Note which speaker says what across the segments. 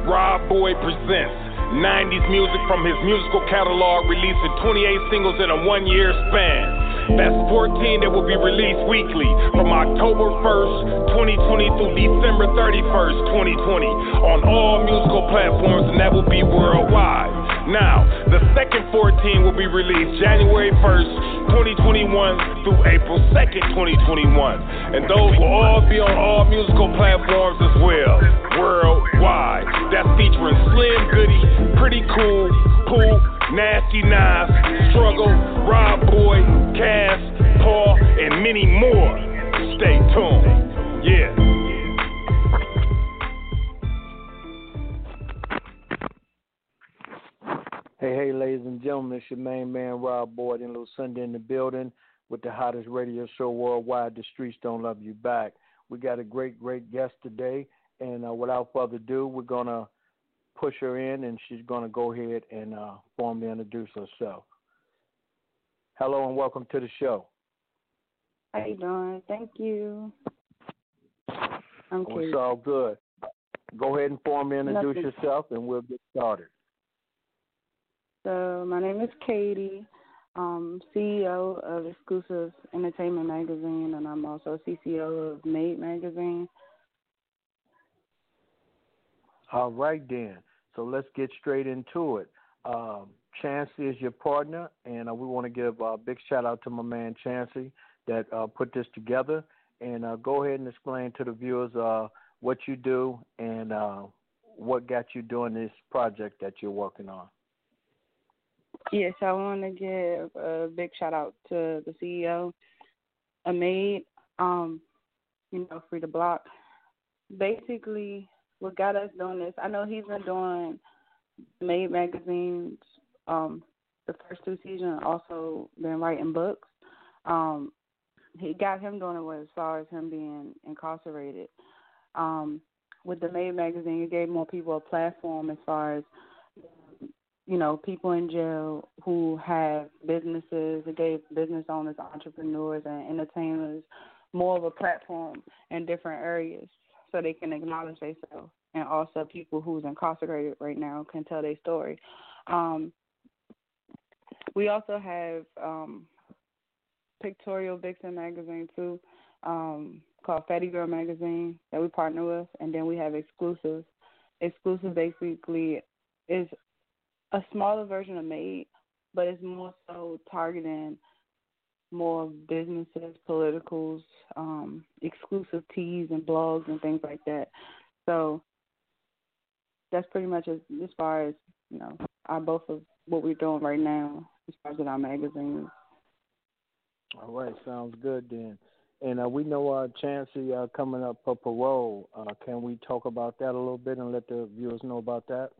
Speaker 1: Rob Boyd presents 90s music from his musical catalog, releasing 28 singles in a one-year span. That's 14 that will be released weekly from October 1st, 2020 through December 31st, 2020 on all musical platforms, and that will be worldwide. Now, the second 14 will be released January 1st, 2021 through April 2nd, 2021. And those will all be on all musical platforms as well, worldwide. That's featuring Slim Goody, Pretty Cool, Pooh, Nasty Nas, Struggle, Rob Boyd, Cass, Paul, and many more. Stay tuned. Yeah.
Speaker 2: Hey, ladies and gentlemen, it's your main man, Rob Boyd, and Lil Sunday in the building with the hottest radio show worldwide, The Streets Don't Love You Back. We got a great guest today, and without further ado, we're going to push her in, and she's going to go ahead and formally introduce herself. Hello, and welcome to the show.
Speaker 3: How you doing? Thank you. I'm Katie.
Speaker 2: It's all good. Go ahead and formally introduce yourself, and we'll get started.
Speaker 3: So my name is Katie, CEO of Exclusive Entertainment Magazine, and I'm also CCO of Made Magazine.
Speaker 2: All right, then. So let's get straight into it. Chancey is your partner, and we want to give a big shout-out to my man Chancey that put this together. And go ahead and explain to the viewers what you do and what got you doing this project that you're working on.
Speaker 3: Yes, I want to give a big shout-out to the CEO, Ahmed, Free to Block. Basically, what got us doing this, I know he's been doing Made magazines the first two seasons, also been writing books. He got him doing it as far as him being incarcerated. With the Made magazine, it gave more people a platform as far as, people in jail who have businesses. It gave business owners, entrepreneurs, and entertainers more of a platform in different areas so they can acknowledge themselves. And also people who's incarcerated right now can tell their story. We also have Pictorial Vixen magazine, too, called Fatty Girl magazine that we partner with. And then we have Exclusive. Exclusive basically is a smaller version of Made, but it's more so targeting more businesses, politicals, exclusive teas and blogs and things like that. So that's pretty much as far as, our both of what we're doing right now as far as our magazines.
Speaker 2: All right, sounds good then. And we know Chancey coming up for parole. Can we talk about that a little bit and let the viewers know about that?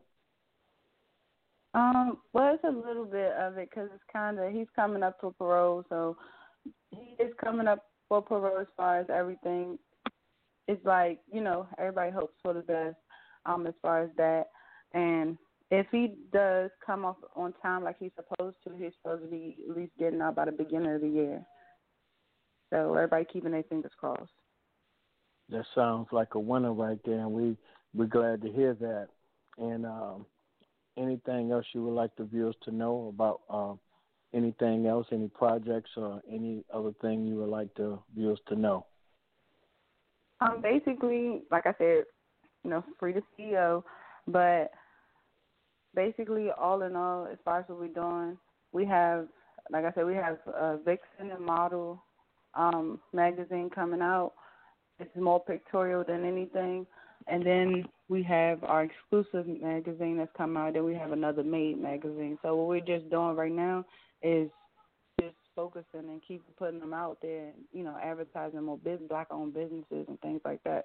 Speaker 3: Well, it's a little bit of it because it's he's coming up for parole, so he is coming up for parole as far as everything. It's like, everybody hopes for the best as far as that. And if he does come off on time like he's supposed to, he's supposed to be at least getting out by the beginning of the year. So everybody keeping their fingers crossed.
Speaker 2: That sounds like a winner right there, and we're glad to hear that. And anything else you would like the viewers to know about anything else, any projects or any other thing you would like the viewers to know?
Speaker 3: Basically, like I said, free to CEO, but basically all in all, as far as what we're doing, we have, like I said, we have Vixen and Model magazine coming out. It's more pictorial than anything. And then we have our Exclusive magazine that's come out. Then we have another Made magazine. So what we're just doing right now is just focusing and keep putting them out there, advertising more Black-owned businesses and things like that.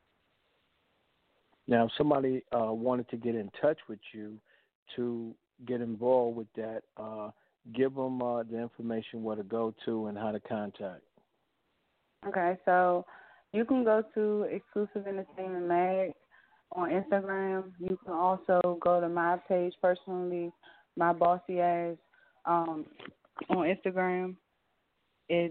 Speaker 2: Now, if somebody wanted to get in touch with you to get involved with that, give them the information where to go to and how to contact.
Speaker 3: Okay, so you can go to Exclusive Entertainment Mag on Instagram. You can also go to my page personally, My Bossy Ass, on Instagram. And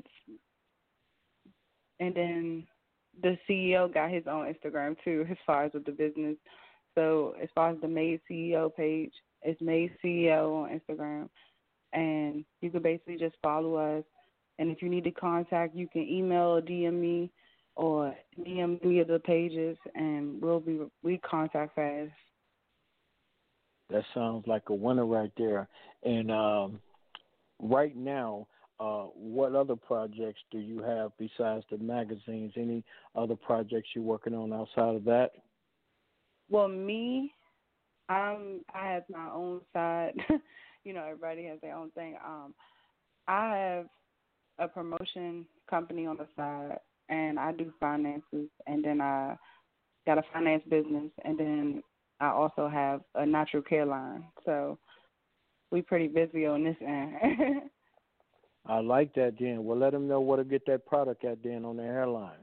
Speaker 3: then the CEO got his own Instagram too, as far as with the business. So as far as the Made CEO page, it's Made CEO on Instagram, and you can basically just follow us. And if you need to contact, you can email or DM me, or DM any of the pages, and we contact fast.
Speaker 2: That sounds like a winner right there. And right now, what other projects do you have besides the magazines? Any other projects you're working on outside of that?
Speaker 3: Well, me, I have my own side. Everybody has their own thing. I have a promotion company on the side, and I do finances, and then I got a finance business, and then I also have a natural care line. So we pretty busy on this end.
Speaker 2: I like that, then. Well, let them know where to get that product at, then, on their hairline.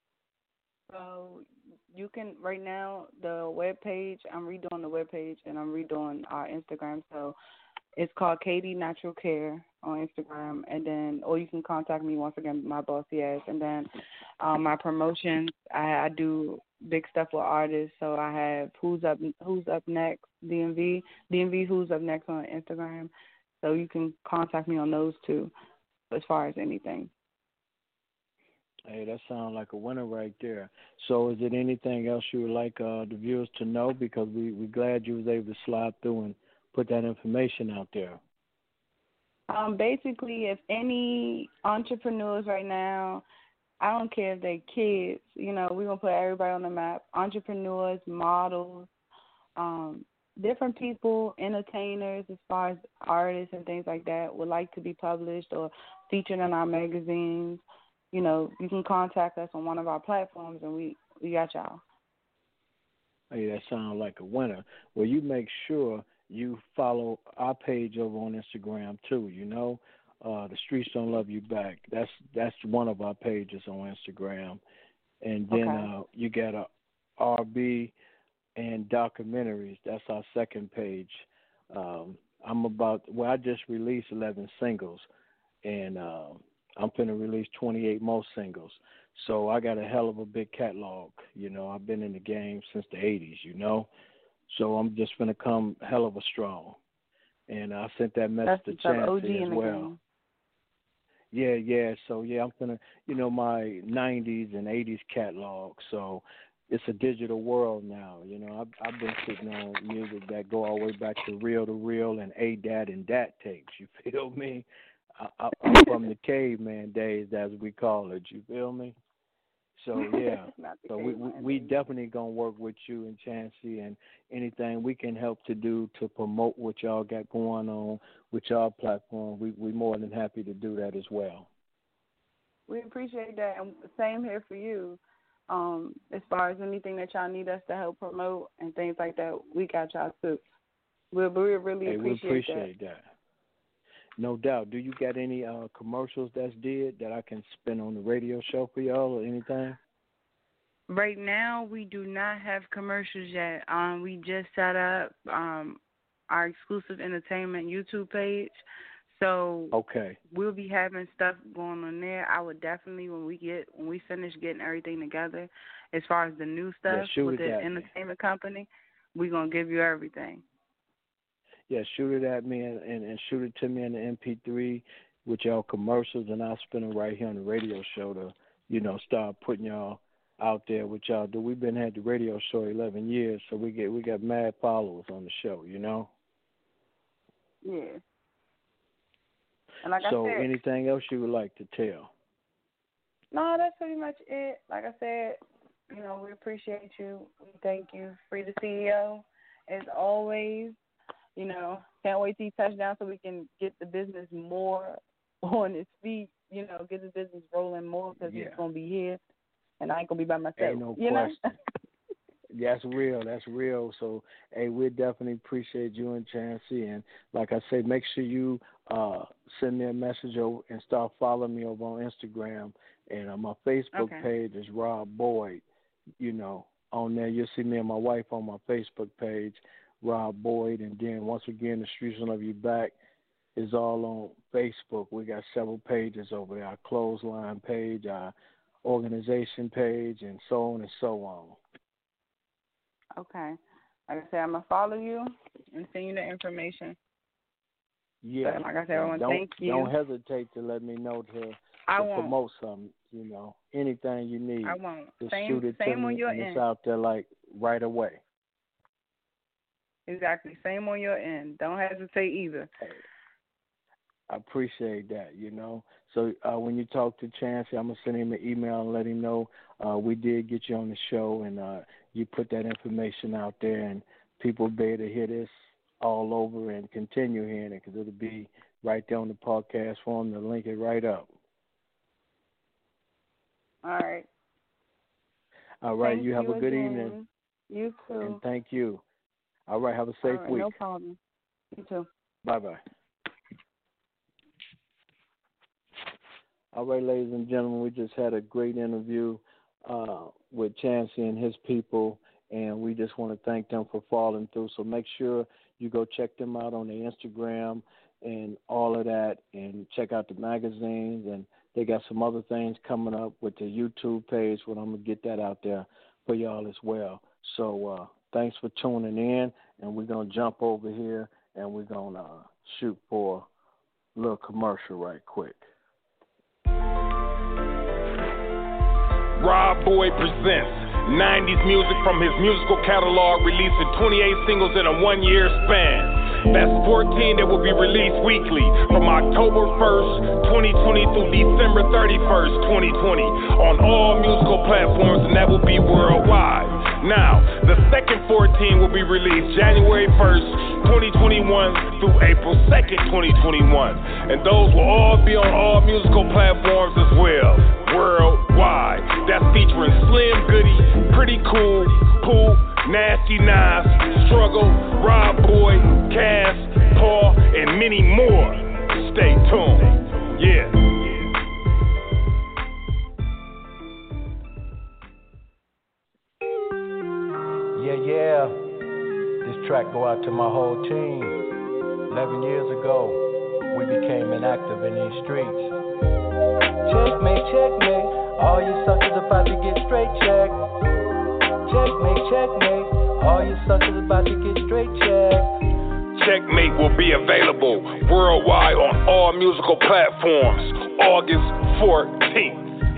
Speaker 3: So you can, right now, the web page, I'm redoing the web page, and I'm redoing our Instagram. So it's called Katie Natural Care on Instagram, and then, or you can contact me once again, my bossy ass. And then my promotions, I do big stuff with artists. So I have Who's Up Next, DMV Who's Up Next on Instagram. So you can contact me on those two as far as anything.
Speaker 2: Hey, that sounds like a winner right there. So is it anything else you would like the viewers to know? Because we're glad you was able to slide through and put that information out there.
Speaker 3: Basically, if any entrepreneurs right now, I don't care if they're kids, we're going to put everybody on the map. Entrepreneurs, models, different people, entertainers, as far as artists and things like that, would like to be published or featured in our magazines. You can contact us on one of our platforms, and we got y'all.
Speaker 2: Hey, that sounds like a winner. Well, you make sure you follow our page over on Instagram too. The Streets Don't Love You Back. That's one of our pages on Instagram, and then you got a RB and documentaries. That's our second page. I just released 11 singles, and I'm finna release 28 more singles. So I got a hell of a big catalog. I've been in the game since the 80s, So I'm just finna come hell of a strong. And I sent that message to Chancey as well. Yeah. So, I'm finna, my 90s and 80s catalog. So it's a digital world now. I've been sitting on music that go all the way back to Reel and A-Dat and Dat tapes. You feel me? I'm from the caveman days, as we call it. You feel me? So, yeah. So we definitely going to work with you and Chancey, and anything we can help to do to promote what y'all got going on with y'all platform. We're more than happy to do that as well.
Speaker 3: We appreciate that. And same here for you. As far as anything that y'all need us to help promote and things like that, we got y'all too. We really appreciate that. No doubt. Do you got any commercials that's did that I can spin on the radio show for y'all or anything? Right now, we do not have commercials yet. We just set up our exclusive entertainment YouTube page. So we'll be having stuff going on there. I would definitely, when we finish getting everything together, as far as the new stuff with the entertainment company, we're going to give you everything.
Speaker 2: Yeah, shoot it at me and shoot it to me in the MP3 with y'all commercials, and I'll spin it right here on the radio show to, start putting y'all out there with y'all. We've been at the radio show 11 years, so we got mad followers on the show,
Speaker 3: Yeah. And like
Speaker 2: so
Speaker 3: I said,
Speaker 2: anything else you would like to tell?
Speaker 3: No, that's pretty much it. Like I said, we appreciate you. We thank you. Free the CEO, as always. Can't wait till you touch down so we can get the business more on its feet, get the business rolling more because he's going to be here and I ain't going to be by myself.
Speaker 2: Ain't no question. That's real. So, hey, we definitely appreciate you and Chancey. And like I say, make sure you send me a message over and start following me over on Instagram. And on my Facebook page is Rob Boyd. On there you'll see me and my wife on my Facebook page, Rob Boyd. And then once again, the Streets Don't Love You Back is all on Facebook. We got several pages over there, our clothesline page, our organization page, and so on and so on.
Speaker 3: Okay. like I said, I'm gonna follow you and send you the information.
Speaker 2: Yeah.
Speaker 3: But like I said, I want to thank you.
Speaker 2: Don't hesitate to let me know to promote something. You know, anything you need.
Speaker 3: I won't.
Speaker 2: Just
Speaker 3: Same,
Speaker 2: shoot it
Speaker 3: same
Speaker 2: to me,
Speaker 3: on your
Speaker 2: and
Speaker 3: end.
Speaker 2: it's out there like right away.
Speaker 3: Exactly. Same on your end. Don't hesitate either.
Speaker 2: I appreciate that, you know. So when you talk to Chancey, I'm going to send him an email and let him know we did get you on the show, and you put that information out there, and people will be able to hear this all over and continue hearing it because it'll be right there on the podcast form. They'll link it right up.
Speaker 3: All right.
Speaker 2: All right.
Speaker 3: Thank
Speaker 2: you have a good
Speaker 3: again.
Speaker 2: evening.
Speaker 3: You too.
Speaker 2: And thank you. All right. Have a safe week.
Speaker 3: No problem. You too.
Speaker 2: Bye-bye. All right, ladies and gentlemen, we just had a great interview with Chancey and his people, and we just want to thank them for following through. So make sure you go check them out on their Instagram and all of that, and check out the magazines, and they got some other things coming up with the YouTube page, but I'm going to get that out there for y'all as well. So thanks for tuning in, and we're going to jump over here, and we're going to shoot for a little commercial right quick.
Speaker 1: Rob Boy presents 90s music from his musical catalog, releasing 28 singles in a one-year span. That's 14 that will be released weekly from October 1st, 2020 through December 31st, 2020 on all musical platforms, and that will be worldwide. Now, the second 14 will be released January 1st, 2021 through April 2nd, 2021. And those will all be on all musical platforms as well, worldwide. That's featuring Slim Goody, Pretty Cool, Pooh, Nasty Nas, Struggle, Rob Boy, Cass, Paul, and many more. Stay tuned. Yeah.
Speaker 2: Yeah. This track go out to my whole team. 11 years ago, we became inactive in these streets. Checkmate, checkmate. All you suckers about to get straight checked. Checkmate, checkmate. All you suckers about to get straight checked.
Speaker 1: Checkmate will be available worldwide on all musical platforms August 14th.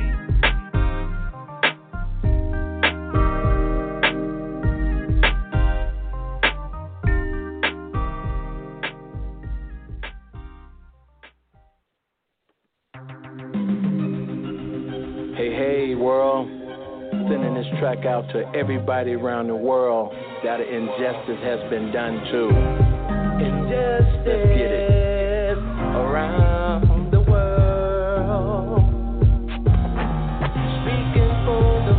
Speaker 2: Hey, world. Sending this track out to everybody around the world that an injustice has been done to. Injustice. Let's get it. Around the world. Speaking for the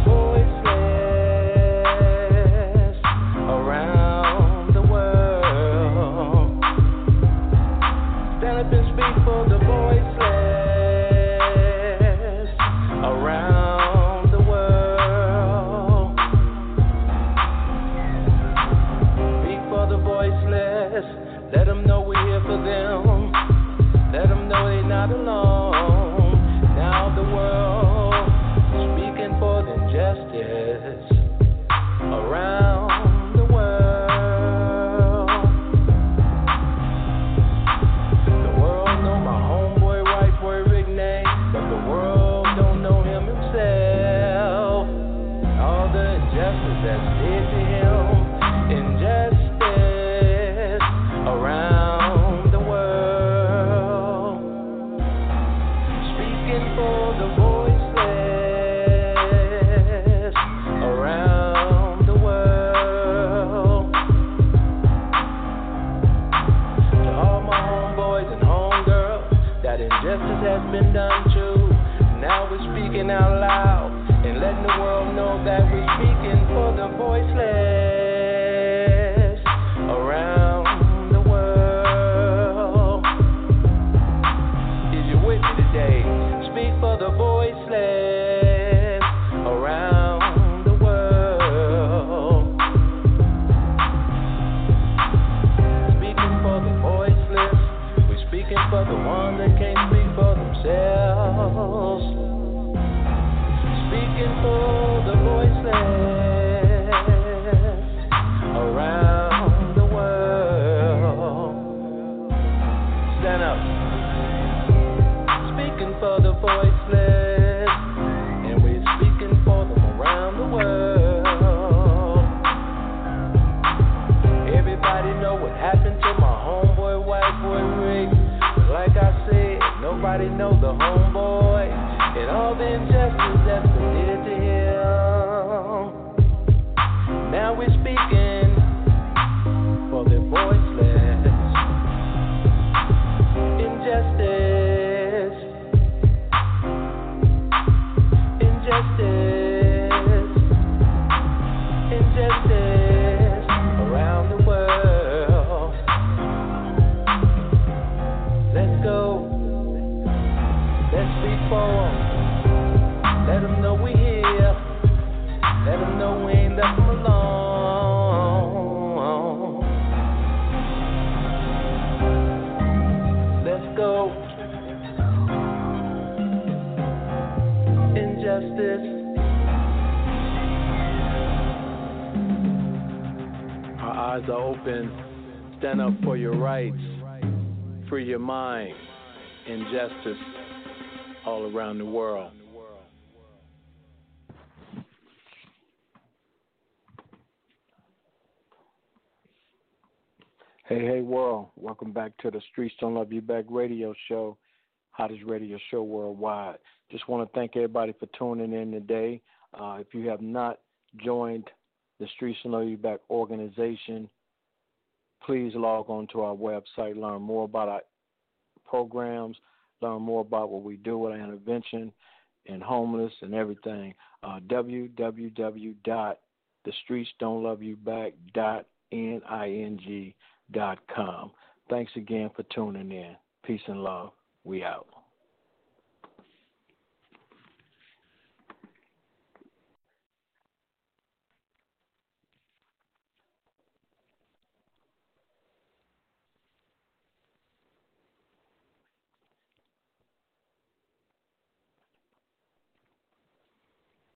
Speaker 2: voiceless. Around the world. Stand up and speak for the voiceless. Around the world. Speak for the voiceless. Let them know we're here for them. Let them know they're not alone. Now the world speaking for the injustice. Around the world. The world know my homeboy, white boy Rick name, but the world don't know him himself. All the injustice that's did to him. Injustice around the world. Speaking for the voiceless around the world. To all my homeboys and homegirls that injustice has been done to. Now we're speaking out loud and letting the world know that we're speaking for the voiceless around the world. Is you with me today? Speak for the voiceless around the world. Speaking for the voiceless, we're speaking for the ones that can't speak for themselves. Speaking for the voiceless
Speaker 4: Everybody know the homeboy and all the injustice that's been did to him. Now we're speaking for the voiceless. Injustice, injustice, injustice around the world. Let's go, let's reform. Let them know we here. Let them know we ain't left them alone. Let's go. Injustice.
Speaker 2: Our eyes are open. Stand up for your rights. Free your mind. Injustice all around the world. Hey world, welcome back to the Streets Don't Love You Back radio show, hottest radio show worldwide. Just want to thank everybody for tuning in today. If you have not joined the Streets Don't Love You Back organization, please log on to our website, learn more about our programs, learn more about what we do with our intervention and homeless and everything. www.thestreetsdon'tloveyouback.ning.com. Thanks again for tuning in. Peace and love. We out.